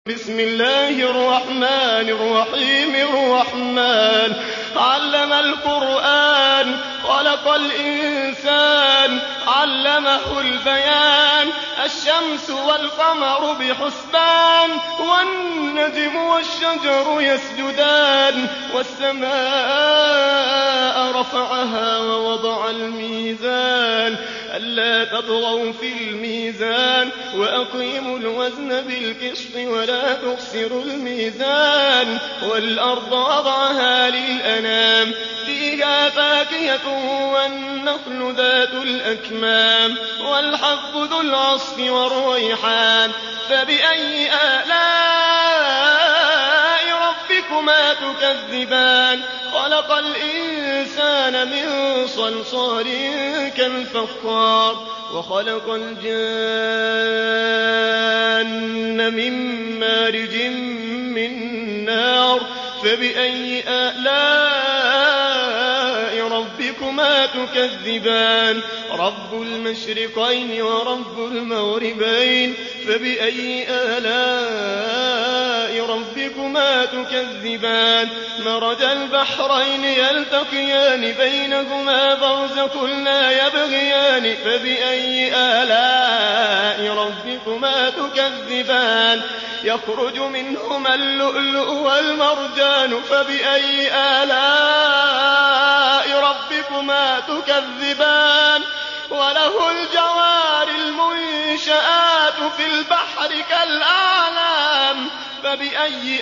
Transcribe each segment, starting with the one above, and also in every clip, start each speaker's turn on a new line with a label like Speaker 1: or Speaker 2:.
Speaker 1: بسم الله الرحمن الرحيم. الرحمن علم القرآن، خلق الإنسان، علمه البيان. الشمس والقمر بحسبان، والنجم والشجر يسجدان. والسماء رفعها ووضع الميزان، ألا تطغوا في الميزان، وأقيموا الوزن بالقسط ولا تخسروا الميزان. والأرض وضعها للأنام، فيها فاكهة والنخل ذات الأكمام، والحب ذو العصف والريحان. فبأي آلاء ربكما تكذبان؟ خلق الإنسان من صلصال كالفخار، وخلق الجان من مارج من نار. فبأي آلاء ربكما تكذبان؟ رب المشرقين ورب المغربين. فبأي آلاء ربكما تكذبان؟ مرج البحرين يلتقيان، بينهما برزخ لا يبغيان. فبأي آلاء ربكما تكذبان؟ يخرج منهما اللؤلؤ والمرجان. فبأي آلاء ربكما تكذبان؟ وله الجوار المنشآت في البحر كالأعلام. فبأي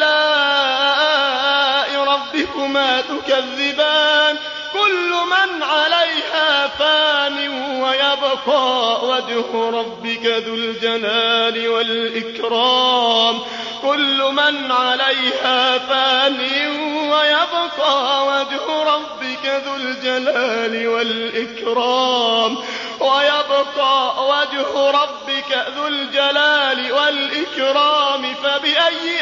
Speaker 1: آلاء ربكما تكذبان؟ كل من عليها فان، ويبقى وجه ربك ذو الجلال والإكرام. كل من عليها فان، ويبقى وجه ربك ذو الجلال والإكرام. ويبقى وجه ربك ذو الجلال والإكرام. فبأي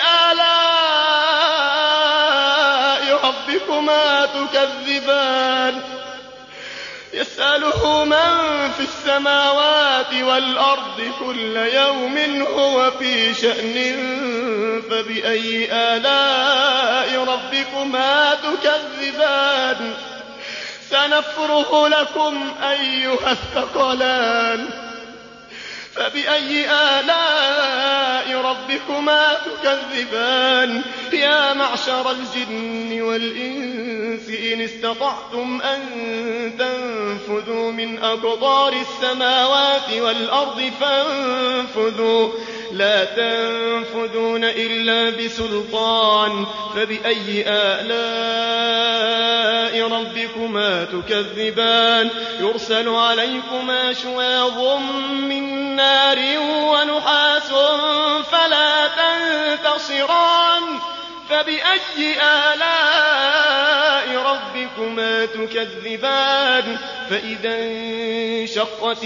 Speaker 1: آلاء ربكما تكذبان؟ يسأله من في السماوات والأرض كل يوم هو في شأن. فبأي آلاء ربكما تكذبان؟ سنفرغ لكم أيها الثقلان. فبأي آلاء ربكما تكذبان؟ يا معشر الجن والإنس إن استطعتم أن تنفذوا من أقطار السماوات والأرض فانفذوا، لا تنفذون إلا بسلطان. فبأي آلاء ربكما تكذبان؟ يرسل عليكما شواظ من نار ونحاس فلا تنتصران. فبأي آلاء ربكما تكذبان؟ فإذا انشقت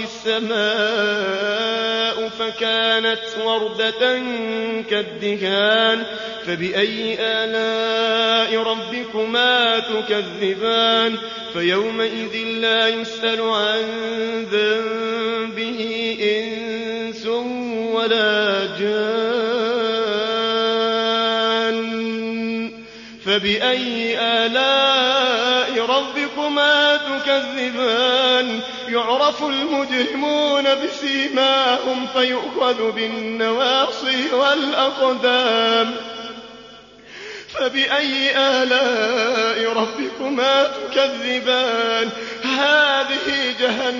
Speaker 1: السماء فكانت وردة كالدهان. فبأي آلاء ربكما تكذبان؟ فيومئذ لا يسأل عن ذنبه إنس ولا جان. فبأي آلاء ربكما تكذبان؟ يعرف المجرمون بسيماهم فيؤخذ بالنواصي والأقدام. فبأي آلاء ربكما تكذبان؟ هذه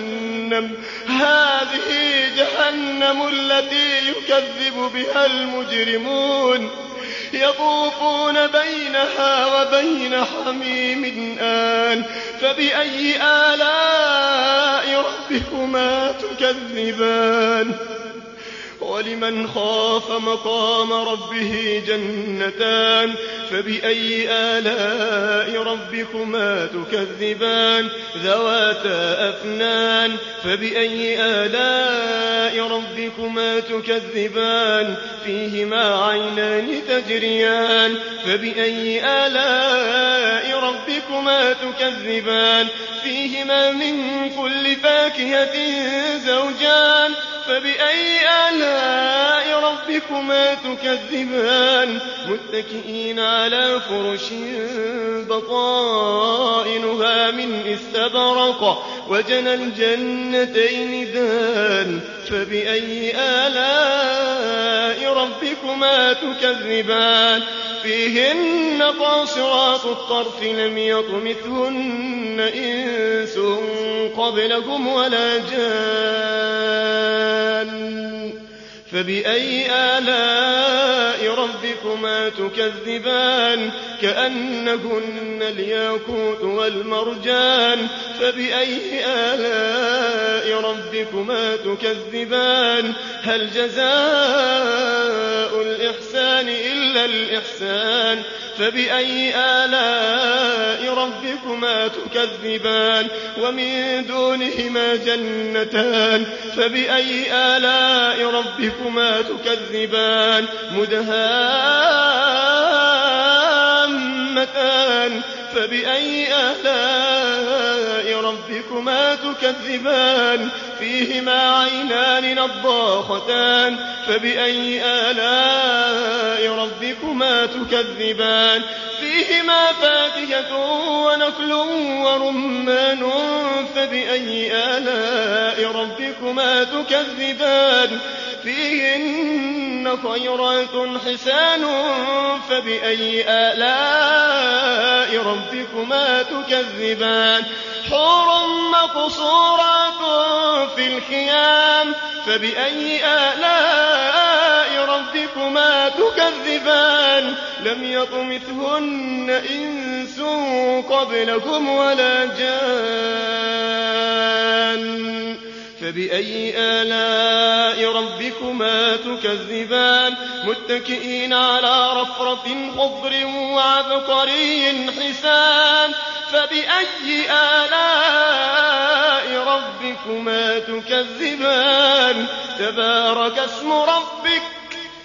Speaker 1: جهنم التي يكذب بها المجرمون، يطوفون بينها وبين حميم آن. فبأي آلاء ربكما تكذبان؟ ولمن خاف مقام ربه جنتان. فبأي آلاء ربكما تكذبان؟ ذواتا أفنان. فبأي آلاء ربكما تكذبان؟ فيهما عينان تجريان. فبأي آلاء ربكما تكذبان؟ فيهما من كل فاكهة زوجان. فبأي آلاء ربكما تكذبان متكئين على فرش بطائنها من استبرق وجنى الجنتين دان فبأي آلاء ربكما تكذبان فيهن قاصرات الطرف لم يطمثهن إنس قبلهم ولا جان فبأي آلاء ربكما تكذبان كأنهن الياقوت والمرجان فبأي آلاء ربكما تكذبان هل جزاء الإحسان إلا الإحسان فبأي آلاء ربكما تكذبان ومن دونهما جنتان فبأي آلاء ربكما تكذبان مدهامتان فبأي آلاء ربكما تكذبان فيهما عينان نضاختان فبأي آلاء ربكما تكذبان فيهما فاكهة ونخل ورمان فبأي آلاء ربكما تكذبان فيهن خيرات حسان فبأي آلاء ربكما تكذبان حور مقصورات في الخيام فبأي آلاء ربكما تكذبان لم يطمثهن إنس قبلهم ولا جان فبأي آلاء ربكما تكذبان متكئين على رفرف خضر وعبقري حسان فبأي آلاء ربكما تكذبان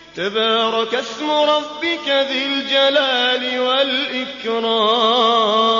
Speaker 1: تبارك اسم ربك ذي الجلال والإكرام